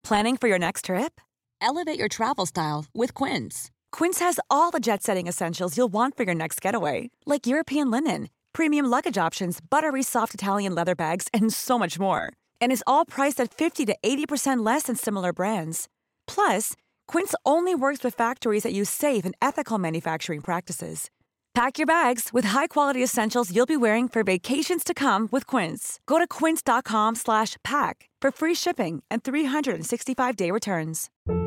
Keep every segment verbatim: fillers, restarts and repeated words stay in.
Planning for your next trip? Elevate your travel style with Quince. Quince has all the jet-setting essentials you'll want for your next getaway, like European linen, premium luggage options, buttery soft Italian leather bags, and so much more. And is all priced at fifty to eighty percent less than similar brands. Plus, Quince only works with factories that use safe and ethical manufacturing practices. Pack your bags with high-quality essentials you'll be wearing for vacations to come with Quince. Go to quince.com slash pack for free shipping and three sixty-five day returns.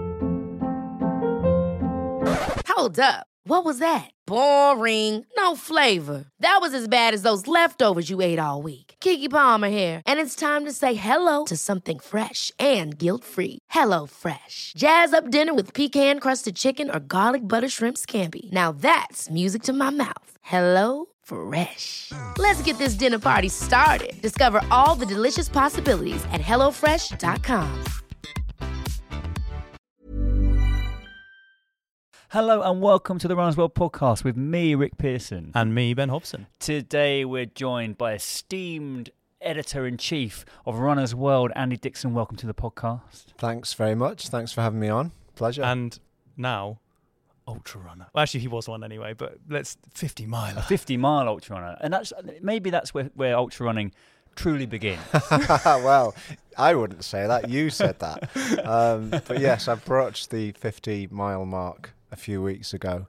Hold up. What was that? Boring. No flavor. That was as bad as those leftovers you ate all week. Keke Palmer here, and it's time to say hello to something fresh and guilt-free. Hello Fresh. Jazz up dinner with pecan-crusted chicken or garlic butter shrimp scampi. Now that's music to my mouth. Hello Fresh. Let's get this dinner party started. Discover all the delicious possibilities at hello fresh dot com. Hello and welcome to the Runners World podcast with me, Rick Pearson. And me, Ben Hobson. Today we're joined by esteemed editor-in-chief of Runners World, Andy Dixon. Welcome to the podcast. Thanks very much. Thanks for having me on. Pleasure. And now, ultra runner. Well, actually, he was one anyway, but let's fifty miler. A fifty mile ultra runner. And that's maybe that's where, where ultra running truly begins. Well, I wouldn't say that. You said that. Um, but yes, I broached the fifty mile mark a few weeks ago.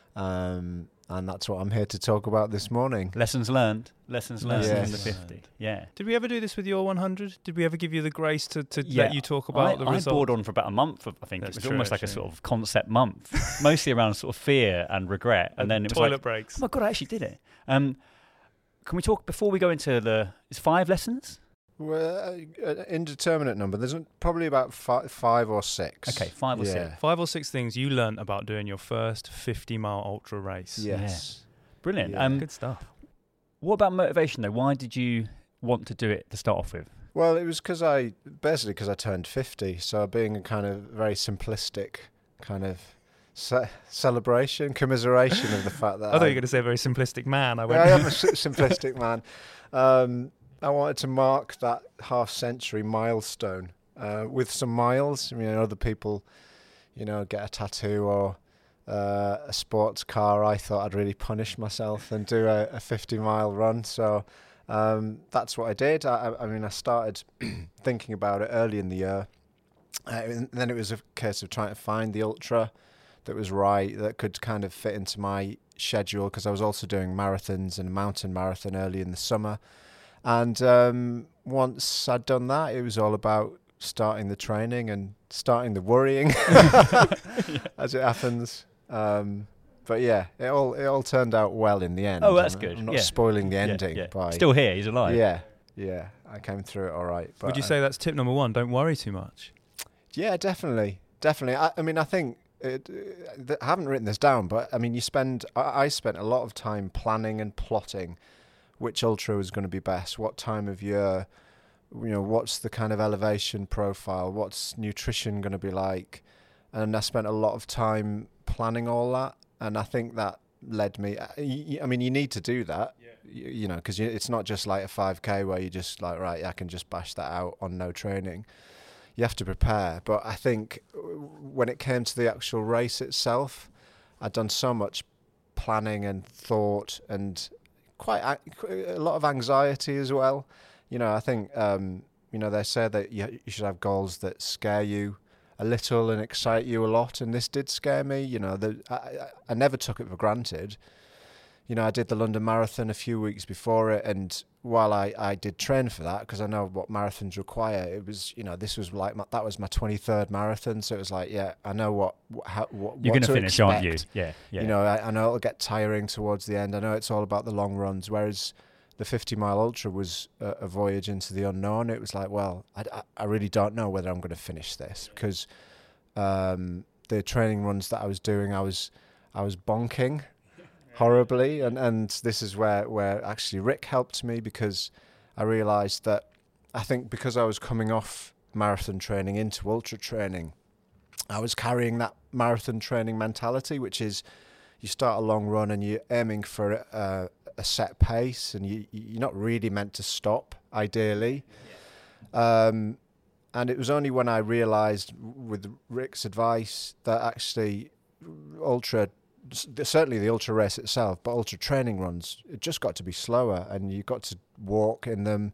Um, and that's what I'm here to talk about this morning. Lessons learned. Lessons learned Yes. in the fifty. Yeah. Did we ever do this with your one hundred? Did we ever give you the grace to, to Yeah. let you talk about I, the I results? bored on for about a month, I think. That's it was true, almost like a actually. sort of concept month, mostly around sort of fear and regret. And, And then it was toilet like, breaks. oh my God, I actually did it. Um, can we talk, before we go into the, it's five lessons? Well, uh, an indeterminate number. There's probably about fi- five or six. Okay, five or yeah. six. Five or six things you learnt about doing your first fifty mile ultra race. Yes. Brilliant. Yeah. Um, Good stuff. what about motivation though? Why did you want to do it to start off with? Well, it was because I, basically because I turned fifty. So being a kind of very simplistic kind of ce- celebration, commiseration of the fact that I thought I, you were going to say a very simplistic man. I Well, went. I am a s- simplistic man. Um, I wanted to mark that half-century milestone uh, with some miles. I mean, other people, you know, get a tattoo or uh, a sports car. I thought I'd really punish myself and do a, a fifty-mile run. So um, that's what I did. I, I mean, I started thinking about it early in the year. Uh, and then it was a case of trying to find the ultra that was right, that could kind of fit into my schedule, because I was also doing marathons and a mountain marathon early in the summer. And um, once I'd done that, it was all about starting the training and starting the worrying, as it happens. Um, but yeah, it all it all turned out well in the end. Oh, that's I'm, good. I'm not Yeah. spoiling the Yeah, ending yeah. by Still here, he's alive. yeah, yeah. I came through it all right. But Would you uh, say that's tip number one? Don't worry too much. Yeah, definitely, definitely. I, I mean, I think it, uh, th- I haven't written this down, but I mean, you spend. I, I spent a lot of time planning and plotting which ultra was going to be best, what time of year, you know, what's the kind of elevation profile, what's nutrition going to be like, and I spent a lot of time planning all that, and I think that led me. I, I mean, you need to do that, yeah. you, you know, because it's not just like a five K where you just like, right, I can just bash that out on no training. You have to prepare. But I think when it came to the actual race itself, I'd done so much planning and thought and quite a, a lot of anxiety as well. You know, I think, um, you know, they say that you, you should have goals that scare you a little and excite you a lot. And this did scare me. You know, the, I, I never took it for granted. You know, I did the London Marathon a few weeks before it, and while I, I did train for that, because I know what marathons require, it was, you know, this was like, my, that was my twenty-third marathon, so it was like, yeah, I know what, how, what You're what going to to finish, expect. aren't you? Yeah, yeah. You know, I, I know it'll get tiring towards the end. I know it's all about the long runs, whereas the fifty mile ultra was a, a voyage into the unknown. It was like, well, I, I, I really don't know whether I'm going to finish this, because um, the training runs that I was doing, I was I was bonking horribly, and, and this is where, where actually Rick helped me, because I realised that I think because I was coming off marathon training into ultra training, I was carrying that marathon training mentality, which is you start a long run and you're aiming for a, a set pace, and you, you're not really meant to stop, ideally. Yeah. Um, and it was only when I realised, with Rick's advice, that actually ultra, certainly the ultra race itself, but ultra training runs, it just got to be slower, and you got to walk in them.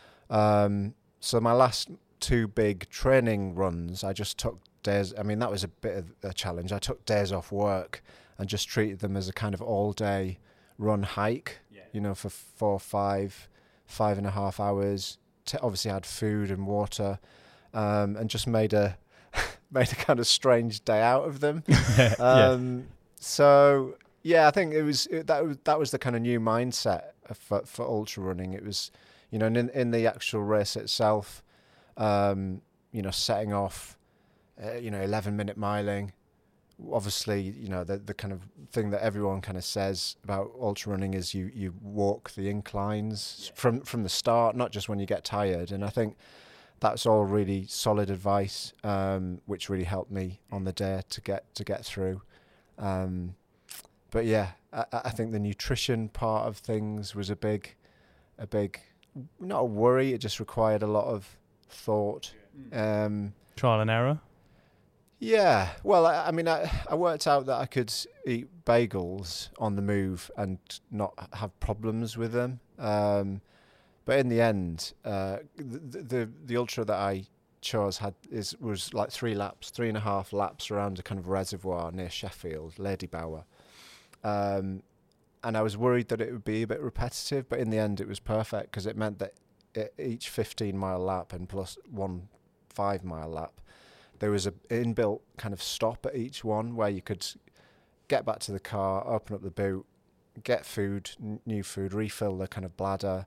Um, so my last two big training runs, I just took days. I mean, that was a bit of a challenge. I took days off work and just treated them as a kind of all-day run hike. Yeah. You know, for four, five, five and a half hours. T- obviously, had food and water, um, and just made a made a kind of strange day out of them. um, yeah. So yeah, I think it was it, that was that was the kind of new mindset for for ultra running. It was, you know, in in the actual race itself, um, you know, setting off, uh, you know, eleven minute miling. Obviously, you know, the the kind of thing that everyone kind of says about ultra running is you you walk the inclines yeah. from from the start, not just when you get tired. And I think that's all really solid advice, um, which really helped me on the day to get to get through. Um, but yeah, I, I think the nutrition part of things was a big, a big, not a worry. It just required a lot of thought. Um, Trial and error. Yeah, well, I, I mean, I, I worked out that I could eat bagels on the move and not have problems with them. Um, but in the end, uh, the, the the ultra that I chose had is was like three laps, three and a half laps around a kind of reservoir near Sheffield, Lady Bower. Um, and I was worried that it would be a bit repetitive, but in the end, it was perfect because it meant that it, each fifteen mile lap and plus one five mile lap, there was a inbuilt kind of stop at each one where you could get back to the car, open up the boot, get food, n- new food, refill the kind of bladder.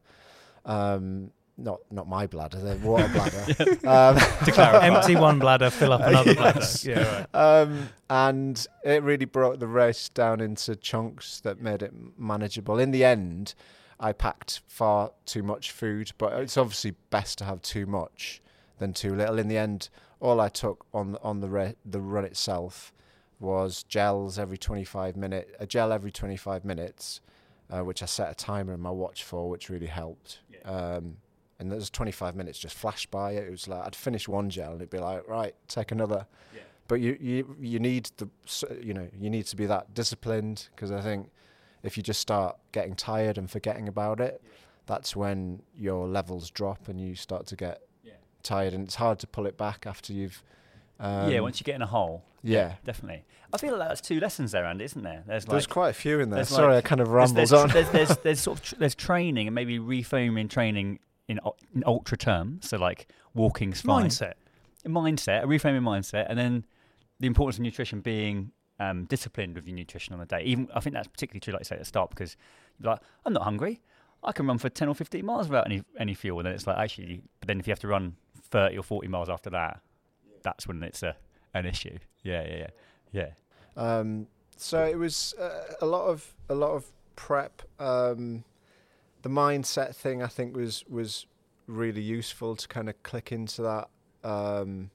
Um, not not my bladder, the water bladder. um, to clarify, empty one bladder, fill up another yes. bladder. Yeah, right. Um, and it really brought the race down into chunks that made it manageable. In the end, I packed far too much food, but it's obviously best to have too much than too little. In the end, all I took on on the re- the run itself was gels every twenty-five minutes, a gel every twenty-five minutes, uh, which I set a timer in my watch for, which really helped. Yeah. Um, and those twenty-five minutes just flashed by. It was like I'd finish one gel and it'd be like, right, take another. Yeah. But you you you need the you know you need to be that disciplined, because I think if you just start getting tired and forgetting about it, yeah. that's when your levels drop and you start to get tired, and it's hard to pull it back after you've um, yeah once you get in a hole. Yeah, yeah definitely. I feel like that's two lessons there, Andy, isn't there? There's, there's like, quite a few in there. like, Sorry, I kind of rambled there's, on. There's, there's, there's, there's sort of tr- there's training and maybe reframing training in, in ultra terms. So like walking's fine. Mindset, mindset, a reframing mindset, and then the importance of nutrition, being um, disciplined with your nutrition on the day. Even I think that's particularly true, like you say at the start, because you're like, I'm not hungry. I can run for ten or fifteen miles without any any fuel. And then it's like, actually, but then if you have to run thirty or forty miles after that, yeah. that's when it's a an issue. Yeah, yeah, yeah, yeah. Um, so it was uh, a lot of a lot of prep. Um, the mindset thing, I think, was was really useful to kind of click into that, because um,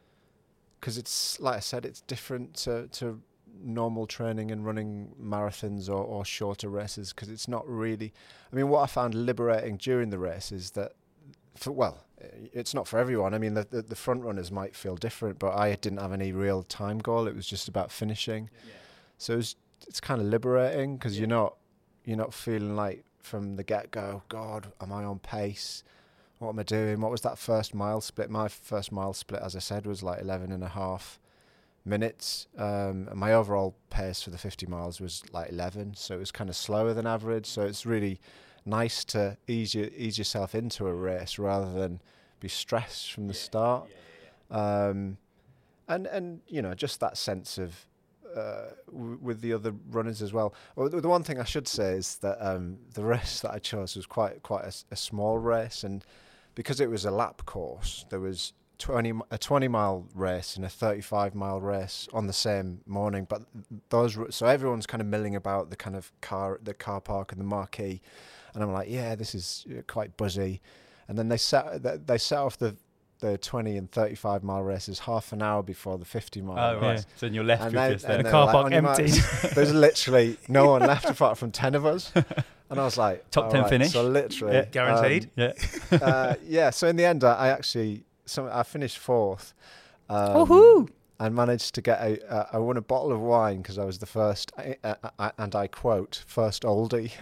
it's like I said, it's different to to normal training and running marathons or, or shorter races, because it's not really. I mean, what I found liberating during the race is that, for, well, it's not for everyone. I mean, the, the the front runners might feel different, but I didn't have any real time goal. It was just about finishing. Yeah. So it was, it's kind of liberating, because yeah. you're not you're not feeling like from the get go, God, am I on pace? What am I doing? What was that first mile split? My first mile split, as I said, was like eleven and a half minutes, um, and my overall pace for the fifty miles was like eleven, so it was kind of slower than average. So it's really nice to ease you, ease yourself into a race rather than be stressed from the yeah, start. Yeah, yeah, yeah. Um, and and you know, just that sense of uh, w- with the other runners as well. Well, the one thing I should say is that um, the race that I chose was quite quite a, a small race, and because it was a lap course, there was twenty a twenty mile race and a thirty-five mile race on the same morning. But those so everyone's kind of milling about the kind of car the car park and the marquee, and I'm like, yeah, this is quite buzzy. And then they set they set off the the twenty and thirty-five mile races half an hour before the fifty mile oh, race. Right. So then you're left and with they, just and the car like, park empty. There's literally no one left apart from ten of us. And I was like, top ten right. finish. So literally, yeah, guaranteed. Um, yeah. uh, yeah. So in the end, I, I actually some, I finished fourth. Um, Woohoo! I managed to get a. Uh, I won a bottle of wine because I was the first, uh, uh, and I quote, first oldie,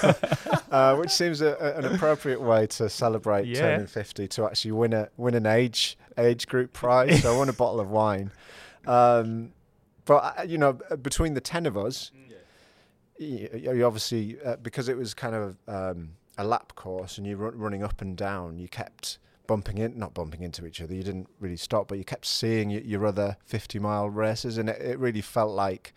uh, which seems a, a, an appropriate way to celebrate Yeah. turning fifty, to actually win a win an age age group prize. So I won a bottle of wine. Um, but uh, you know, between the ten of us, you, you obviously uh, because it was kind of um, a lap course and you were running up and down, you kept bumping in, not bumping into each other. You didn't really stop, but you kept seeing your, your other fifty mile races, and it, it really felt like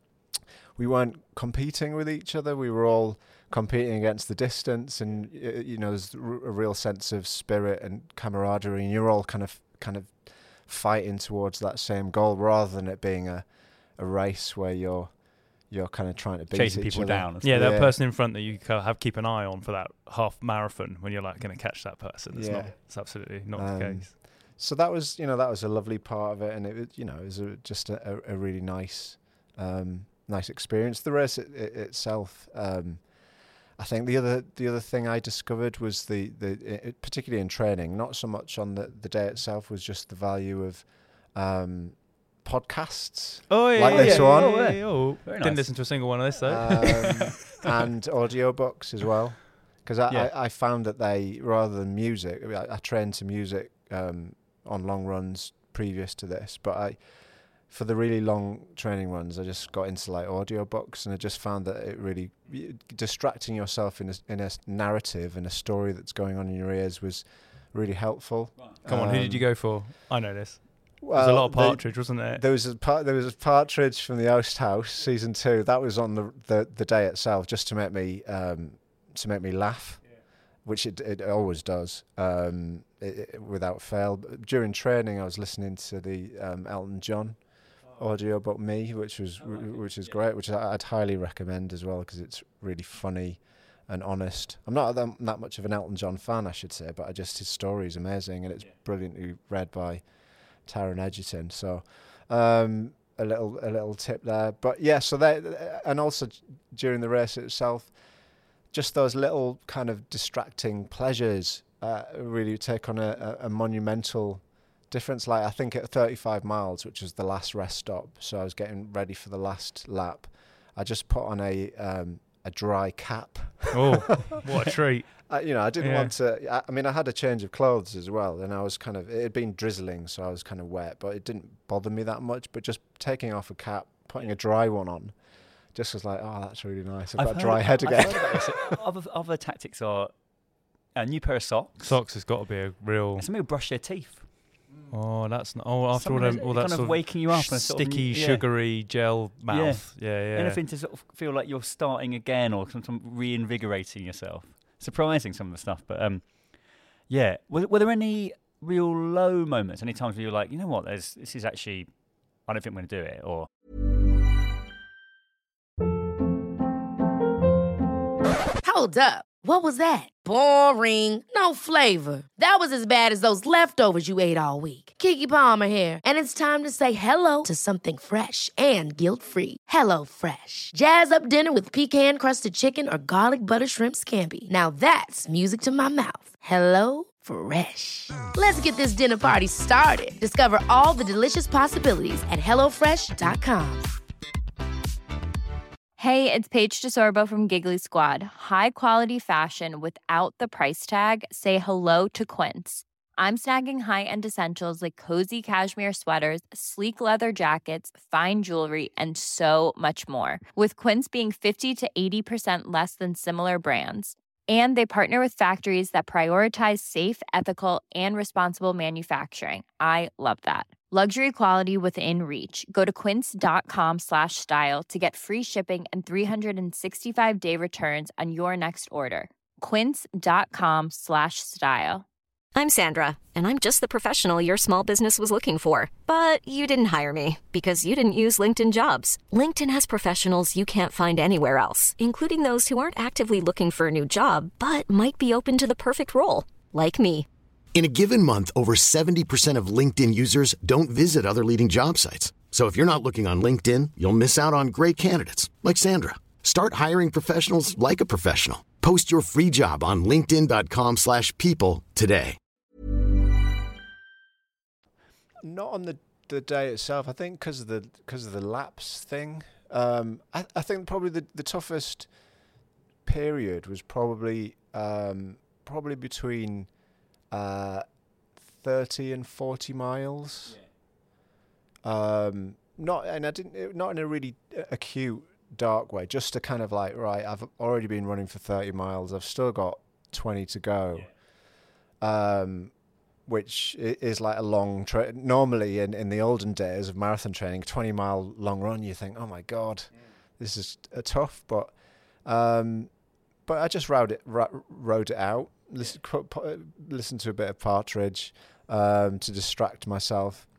we weren't competing with each other. We were all competing against the distance, and you know, there's a real sense of spirit and camaraderie, and you're all kind of kind of fighting towards that same goal, rather than it being a a race where you're you're kind of trying to beat Chasing each people other. down. Yeah, that Yeah. person in front that you kind of have keep an eye on for that half marathon when you're like going to catch that person. It's Yeah. not. It's absolutely not Um, the case. So that was, you know, that was a lovely part of it, and it was, you know, it was a, just a, a, a really nice, um, nice experience. The race it, it, itself, um, I think the other the other thing I discovered was the the it, particularly in training, not so much on the the day itself, was just the value of um, podcasts. Oh yeah, like yeah, this yeah, one. yeah, yeah. Oh, Very didn't nice. listen to a single one of this though. um, and audiobooks as well, because I, Yeah. I, I found that they, rather than music, I, I trained to music um, on long runs previous to this, but I, for the really long training runs, I just got into like audiobooks, and I just found that it really, distracting yourself in a, in a narrative and a story that's going on in your ears was really helpful. Come on, who did you Um, go for? I know this. Well, There's a lot of the- Partridge, wasn't there? There was a par- there was a partridge from the Oast House season two. That was on the the, the day itself, just to make me um, to make me laugh, which it it always does, um, it, it, without fail. But during training, I was listening to the um, Elton John audio about me, which was which is great, which I- I'd highly recommend as well, because it's really funny and honest. I'm not that, that much of an Elton John fan, I should say, but I just his story is amazing, and it's brilliantly read by Taron Egerton. So um, a little a little tip there. But yeah, so they, and also during the race itself, just those little kind of distracting pleasures uh, really take on a, a, a monumental difference. Like I think at thirty-five miles, which was the last rest stop, so I was getting ready for the last lap, I just put on a um, a dry cap. Oh, what a treat! I, you know, I didn't Yeah. want to. I, I mean, I had a change of clothes as well, and I was kind of. It had been drizzling, so I was kind of wet, but it didn't bother me that much. But just taking off a cap, putting a dry one on, just was like, oh, that's really nice. I've, got a dry head I've again. heard about this. other, other tactics are a new pair of socks. Socks has got to be a real. And somebody will brush their teeth. Oh, that's not. Oh, after all, Something them, that's all that kind sort of waking you up and sort of- sticky, yeah. sugary gel mouth. Yeah, yeah. Anything to sort of feel like you're starting again or some, some reinvigorating yourself. Surprising, some of the stuff, but um, yeah. Were, were there any real low moments? Any times where you're like, you know what, there's this is actually, I don't think I'm going to do it, or Hold up. What was that? Boring. No flavor. That was as bad as those leftovers you ate all week. Keke Palmer here, and it's time to say hello to something fresh and guilt-free. Hello Fresh. Jazz up dinner with pecan-crusted chicken or garlic butter shrimp scampi. Now that's music to my mouth. Hello Fresh. Let's get this dinner party started. Discover all the delicious possibilities at hello fresh dot com. Hey, it's Paige DeSorbo from Giggly Squad. High quality fashion without the price tag. Say hello to Quince. I'm snagging high-end essentials like cozy cashmere sweaters, sleek leather jackets, fine jewelry, and so much more. With Quince being fifty to eighty percent less than similar brands. And they partner with factories that prioritize safe, ethical, and responsible manufacturing. I love that. Luxury quality within reach. Go to quince.com slash style to get free shipping and three sixty-five day returns on your next order. Quince.com slash style. I'm Sandra, and I'm just the professional your small business was looking for. But you didn't hire me because you didn't use LinkedIn Jobs. LinkedIn has professionals you can't find anywhere else, including those who aren't actively looking for a new job, but might be open to the perfect role, like me. In a given month, over seventy percent of LinkedIn users don't visit other leading job sites. So if you're not looking on LinkedIn, you'll miss out on great candidates like Sandra. Start hiring professionals like a professional. Post your free job on linkedin.com slash people today. not on the the day itself. I think because of the because of the laps thing. Um, I I think probably the the toughest period was probably um probably between uh thirty and forty miles. Yeah. Um, not and I didn't not in a really acute dark way. Just to kind of like, right, I've already been running for thirty miles. I've still got twenty to go. Yeah. Um. Which is like a long tra- normally in, in the olden days of marathon training, twenty mile long run, you think, oh my God, yeah. this is uh, tough. But um, but I just rode it ra- rode it out, listen, yeah. put, listen to a bit of Partridge um, to distract myself.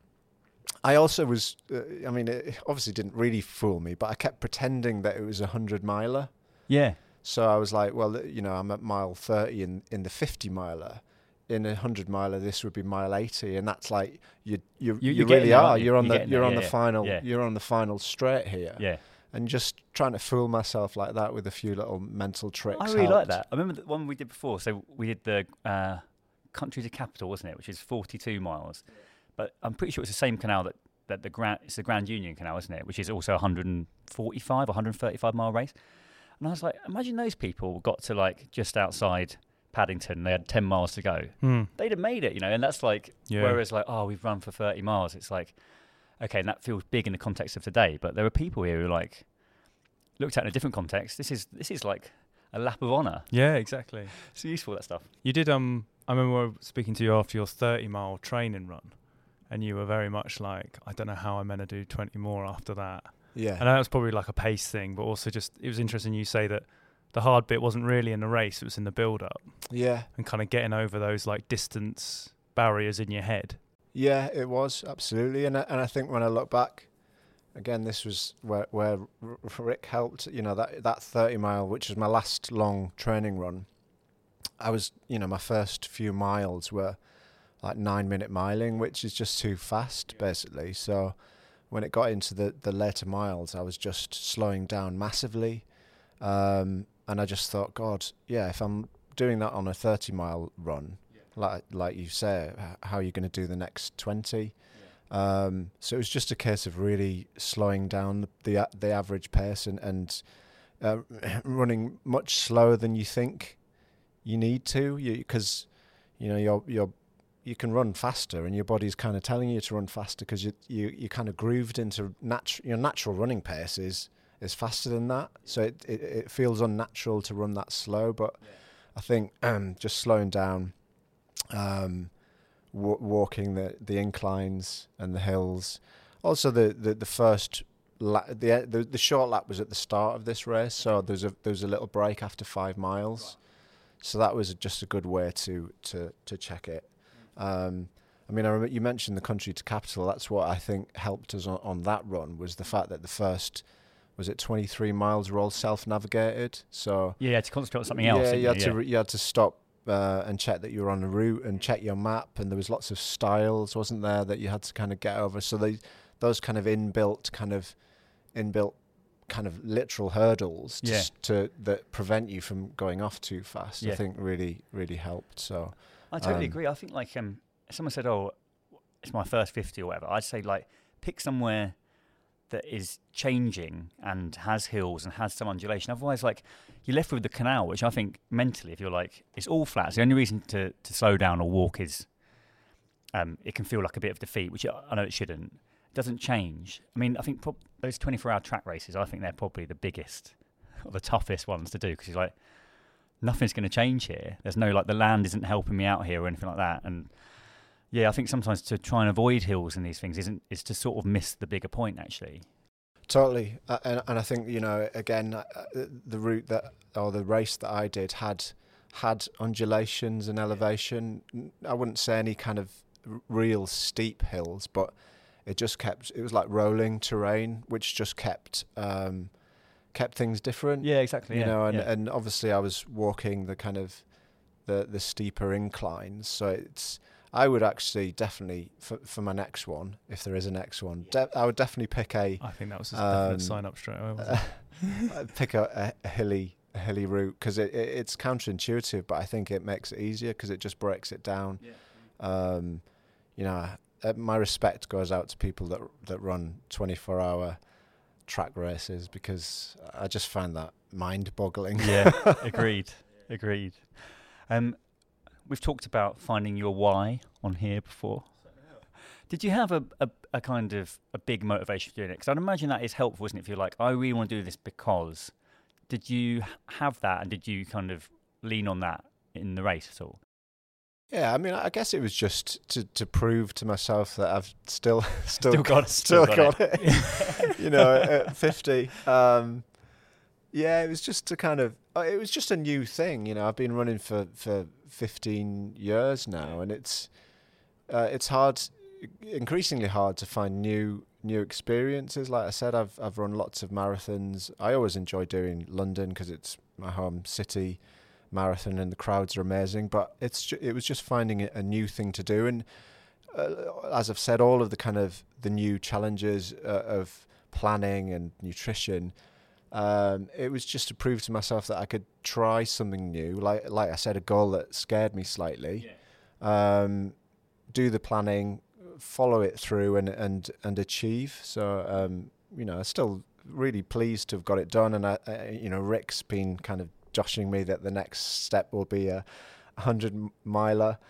I also was, uh, I mean, it obviously didn't really fool me, but I kept pretending that it was a hundred miler. Yeah. So I was like, well, you know, I'm at mile thirty in, in the fifty miler. In a hundred miler, this would be mile eighty, and that's like you you you, you really are. You? You're on you're the you're there, on yeah, the yeah. final yeah. you're on the final straight here. Yeah, and just trying to fool myself like that with a few little mental tricks. I really helped. like that. I remember the one we did before. So we did the uh, Country to Capital, wasn't it? Which is forty-two miles, but I'm pretty sure it's the same canal that that the Grand it's the Grand Union Canal, isn't it? Which is also a one hundred forty-five, one hundred thirty-five mile race. And I was like, imagine those people got to like just outside Paddington, they had ten miles to go. Hmm. They'd have made it, you know, and that's like, yeah. whereas like, oh, we've run for thirty miles. It's like, okay, and that feels big in the context of today, but there are people here who like looked at it in a different context. This is this is like a lap of honour. Yeah, exactly. It's useful, that stuff. You did, um, I remember speaking to you after your thirty mile training run, and you were very much like, I don't know how I'm meant to do twenty more after that. Yeah. And that was probably like a pace thing, but also just, it was interesting you say that the hard bit wasn't really in the race, it was in the build-up. Yeah. And kind of getting over those like distance barriers in your head. Yeah, it was, absolutely. And I, and I think when I look back, again, this was where where Rick helped, you know, that, that thirty mile, which was my last long training run. I was, you know, my first few miles were like nine minute miling, which is just too fast, basically. So when it got into the, the later miles, I was just slowing down massively. Um, And I just thought, God, yeah, if I'm doing that on a thirty mile run, yeah. like like you say, how are you going to do the next twenty? Yeah. Um, so it was just a case of really slowing down the the, the average pace and, and uh, running much slower than you think you need to, because you, you know you're you're you can run faster, and your body's kind of telling you to run faster because you you you kind of grooved into natu- your natural running pace is. is faster than that, so it, it it feels unnatural to run that slow. But yeah. I think um, just slowing down, um, w- walking the, the inclines and the hills. Also, the the, the first la- the, the the short lap was at the start of this race, so there's a there's a little break after five miles, right. So that was just a good way to to to check it. Um, I mean, I remember you mentioned the Country to Capital. That's what I think helped us on, on that run, was the fact that the first. Was it twenty-three miles were all self-navigated? So yeah, you had to concentrate on something else. Yeah, you had you? to yeah. re- you had to stop uh, and check that you were on a route and check your map. And there was lots of styles, wasn't there, that you had to kind of get over. So they, those kind of inbuilt, kind of inbuilt, kind of literal hurdles, yeah. just to that prevent you from going off too fast. Yeah. I think really really helped. So I totally um, agree. I think like um, if someone said, "Oh, it's my first fifty or whatever," I'd say like pick somewhere that is changing and has hills and has some undulation. Otherwise, like, you're left with the canal, which I think mentally, if you're like, it's all flat. So the only reason to, to slow down or walk is um, it can feel like a bit of defeat, which I know it shouldn't. It doesn't change. I mean, I think pro- those twenty-four hour track races, I think they're probably the biggest or the toughest ones to do, because you're like, nothing's going to change here. There's no, like, the land isn't helping me out here or anything like that. And yeah, I think sometimes to try and avoid hills and these things isn't is to sort of miss the bigger point, actually. Totally, uh, and and I think, you know, again, uh, the route that or the race that I did had had undulations and elevation. I wouldn't say any kind of r- real steep hills, but it just kept. It was like rolling terrain, which just kept um, kept things different. Yeah, exactly. You yeah, know, and, yeah. and obviously I was walking the kind of the the steeper inclines, so it's. I would actually definitely, for, for my next one, if there is a next one, de- I would definitely pick a... I think that was a um, definite sign-up straight away, wasn't uh, pick a, a, a hilly a hilly route, because it, it, it's counterintuitive, but I think it makes it easier because it just breaks it down. Yeah. Um, you know, uh, my respect goes out to people that that run twenty-four hour track races, because I just find that mind-boggling. Yeah, agreed, agreed. Um, we've talked about finding your why on here before. Did you have a, a, a kind of a big motivation for doing it? Because I'd imagine that is helpful, isn't it? If you're like, I really want to do this because, did you have that, and did you kind of lean on that in the race at all? Yeah, I mean, I guess it was just to, to prove to myself that I've still still, Still got it, still, still got, got it. You know, at fifty. Um, yeah, it was just to kind of. uh, It was just a new thing. You know, I've been running for, for fifteen years now, and it's uh, it's hard, increasingly hard to find new new experiences. Like I said, I've I've run lots of marathons. I always enjoy doing London because it's my home city marathon and the crowds are amazing, but it's ju- it was just finding a, a new thing to do. And uh, as I've said, all of the kind of the new challenges uh, of planning and nutrition, um, it was just to prove to myself that I could try something new. Like like I said, a goal that scared me slightly, yeah. um, do the planning, follow it through, and and and achieve. So um, you know, I'm still really pleased to have got it done. And I, I, you know, Rick's been kind of joshing me that the next step will be a hundred miler,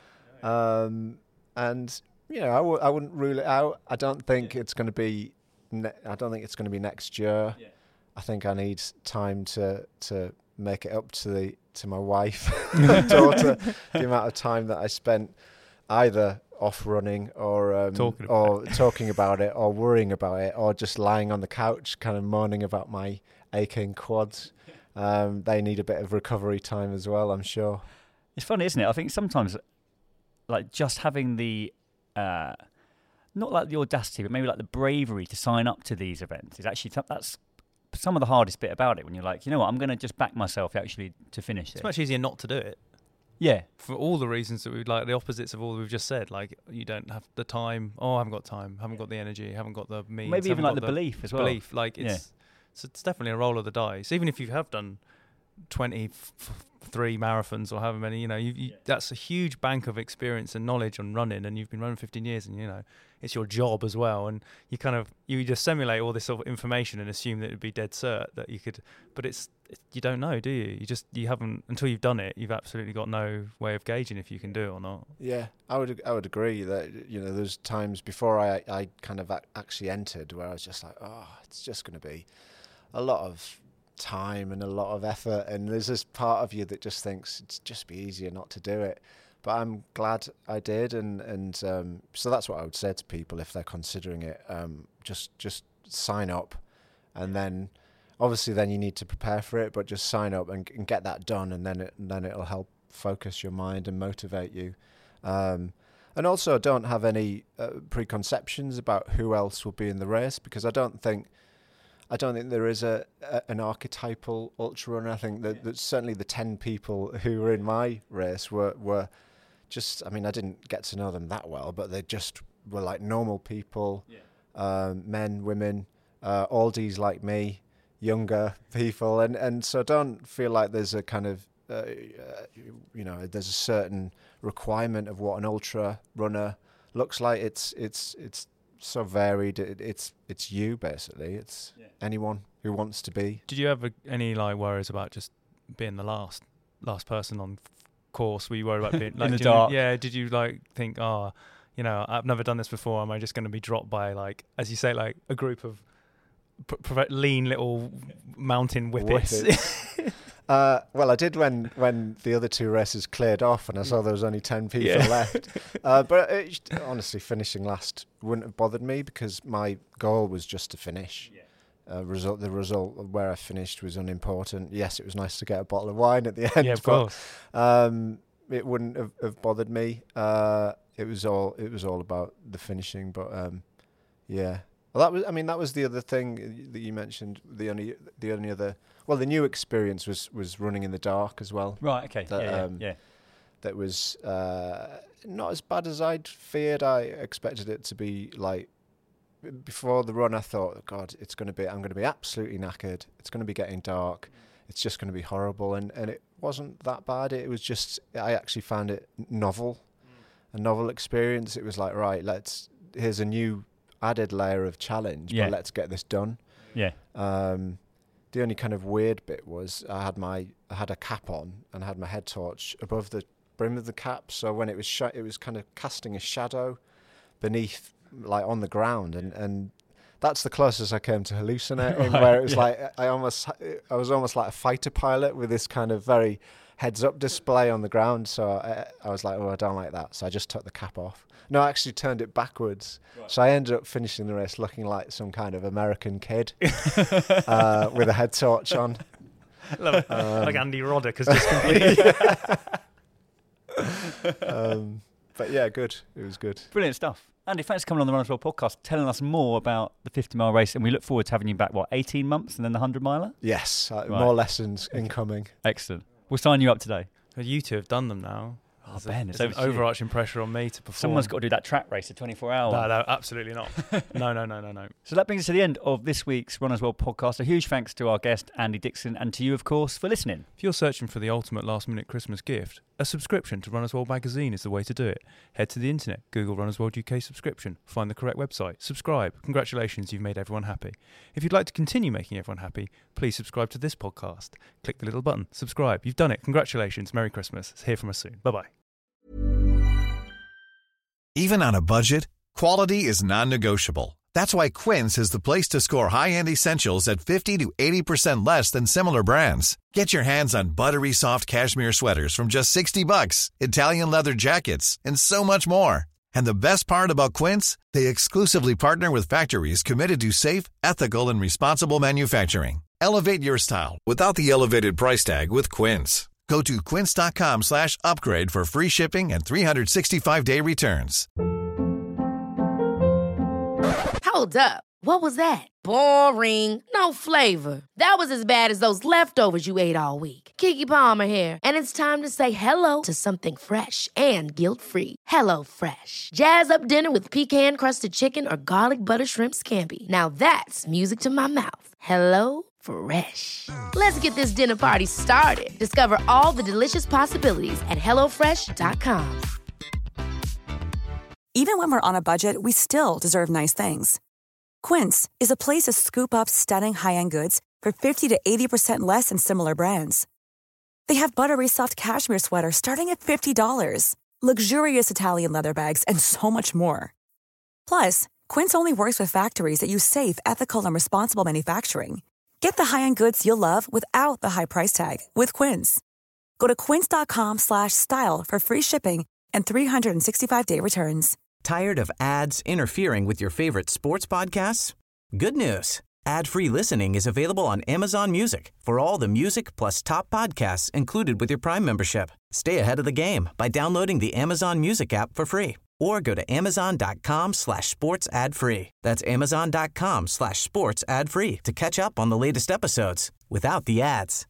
um, and you know I, w- I wouldn't rule it out. I don't think yeah. it's going to be. Ne- I don't think it's going to be next year. Yeah. I think I need time to to make it up to the to my wife, daughter, the amount of time that I spent either off running or um, talking or it. talking about it or worrying about it or just lying on the couch, kind of moaning about my aching quads. Um, they need a bit of recovery time as well, I'm sure. It's funny, isn't it? I think sometimes, like, just having the, uh, not like the audacity, but maybe like the bravery to sign up to these events is actually, that's some of the hardest bit about it, when you're like, you know what, I'm going to just back myself actually to finish it. It's much easier not to do it. Yeah. For all the reasons that we like, the opposites of all we've just said. Like, you don't have the time. Oh, I haven't got time. Haven't got the energy. Haven't got the means. Maybe even like the, the belief as well. Belief. Like, it's, yeah. so it's definitely a roll of the dice. Even if you have done twenty-three marathons or however many, you know, you, you, yeah. that's a huge bank of experience and knowledge on running, and you've been running fifteen years, and, you know, it's your job as well. And you kind of, you just simulate all this sort of information and assume that it'd be dead cert that you could, but it's, it, you don't know, do you? You just, you haven't, until you've done it, you've absolutely got no way of gauging if you can do it or not. Yeah, I would, I would agree that, you know, there's times before I, I kind of actually entered where I was just like, oh, it's just going to be a lot of time and a lot of effort, and there's this part of you that just thinks it'd just be easier not to do it. But I'm glad I did, and and um, so that's what I would say to people if they're considering it. Um, just just sign up, and then obviously then you need to prepare for it. But just sign up and, and get that done, and then it and then it'll help focus your mind and motivate you. Um, and also, don't have any uh, preconceptions about who else will be in the race, because I don't think. I don't think there is a, a an archetypal ultra runner. I think that, that certainly the ten people who were in my race were, were just, I mean, I didn't get to know them that well, but they just were like normal people, yeah. um, men, women, uh, oldies like me, younger people. And, and so don't feel like there's a kind of, uh, uh, you know, there's a certain requirement of what an ultra runner looks like. It's, it's, it's, so varied. It, it's it's you basically. It's yeah. anyone who wants to be. Did you have any like worries about just being the last last person on f- course? Were you worried about being like, in the did dark? You, yeah. Did you like think, oh, you know, I've never done this before. Am I just going to be dropped by, like, as you say, like a group of p- p- lean little mountain whippets? whippets. Uh, well, I did when, when the other two races cleared off and I saw there was only ten people yeah. left. Uh, but it, honestly, finishing last wouldn't have bothered me, because my goal was just to finish. Yeah. Uh, result, the result of where I finished was unimportant. Yes, it was nice to get a bottle of wine at the end. Yeah, of but, course. Um, it wouldn't have, have bothered me. Uh, it was all it was all about the finishing. But um, yeah. Well, that was. I mean, that was the other thing that you mentioned. The only, the only other. Well, the new experience was, was running in the dark as well. Right. Okay. That, yeah, um, yeah. yeah. That was uh, not as bad as I'd feared. I expected it to be like before the run. I thought, God, it's going to be. I'm going to be absolutely knackered. It's going to be getting dark. It's just going to be horrible. And and it wasn't that bad. It was just. I actually found it novel, mm. a novel experience. It was like, right, let's. here's a new added layer of challenge, Yeah. but let's get this done. Yeah. Um, the only kind of weird bit was I had my I had a cap on and I had my head torch above the brim of the cap, so when it was sh- it was kind of casting a shadow beneath, like on the ground, and and that's the closest I came to hallucinating, Right, where it was yeah. like I almost I was almost like a fighter pilot with this kind of very heads up display on the ground. So I, I was like, oh, I don't like that. So I just took the cap off. No, I actually turned it backwards. Right. So I ended up finishing the race looking like some kind of American kid uh, with a head torch on. Love it. Um, like Andy Roddick has just completely. um, but yeah, good. It was good. Brilliant stuff. Andy, thanks for coming on the Run As Well podcast, telling us more about the fifty mile race, and we look forward to having you back, what, eighteen months and then the one hundred miler? Yes, uh, Right. more lessons incoming. Excellent. We'll sign you up today. You two have done them now. Oh, There's Ben, a, it's there's over an to you. overarching pressure on me to perform. Someone's got to do that track race, a twenty-four hour. No, no, absolutely not. no, no, no, no, no. So that brings us to the end of this week's Run As Well podcast. A huge thanks to our guest, Andy Dixon, and to you, of course, for listening. If you're searching for the ultimate last-minute Christmas gift, a subscription to Run As Well magazine is the way to do it. Head to the internet, Google Run As Well U K subscription, find the correct website, subscribe. Congratulations, you've made everyone happy. If you'd like to continue making everyone happy, please subscribe to this podcast. Click the little button, subscribe. You've done it. Congratulations. Merry Christmas. Hear from us soon. Bye-bye. Even on a budget, quality is non-negotiable. That's why Quince is the place to score high-end essentials at fifty to eighty percent less than similar brands. Get your hands on buttery soft cashmere sweaters from just sixty bucks, Italian leather jackets, and so much more. And the best part about Quince, they exclusively partner with factories committed to safe, ethical, and responsible manufacturing. Elevate your style without the elevated price tag with Quince. Go to quince.com slash upgrade for free shipping and three sixty-five day returns. Hold up. What was that? Boring. No flavor. That was as bad as those leftovers you ate all week. Keke Palmer here, and it's time to say hello to something fresh and guilt-free. Hello Fresh. Jazz up dinner with pecan-crusted chicken or garlic butter shrimp scampi. Now that's music to my mouth. Hello Fresh. Let's get this dinner party started. Discover all the delicious possibilities at hello fresh dot com. Even when we're on a budget, we still deserve nice things. Quince is a place to scoop up stunning high-end goods for fifty to eighty percent less than similar brands. They have buttery soft cashmere sweaters starting at fifty dollars, luxurious Italian leather bags, and so much more. Plus, Quince only works with factories that use safe, ethical, and responsible manufacturing. Get the high-end goods you'll love without the high price tag with Quince. Go to quince.com slash style for free shipping and three sixty-five day returns. Tired of ads interfering with your favorite sports podcasts? Good news. Ad-free listening is available on Amazon Music for all the music plus top podcasts included with your Prime membership. Stay ahead of the game by downloading the Amazon Music app for free or go to amazon.com slash sports ad free. That's amazon.com slash sports ad free to catch up on the latest episodes without the ads.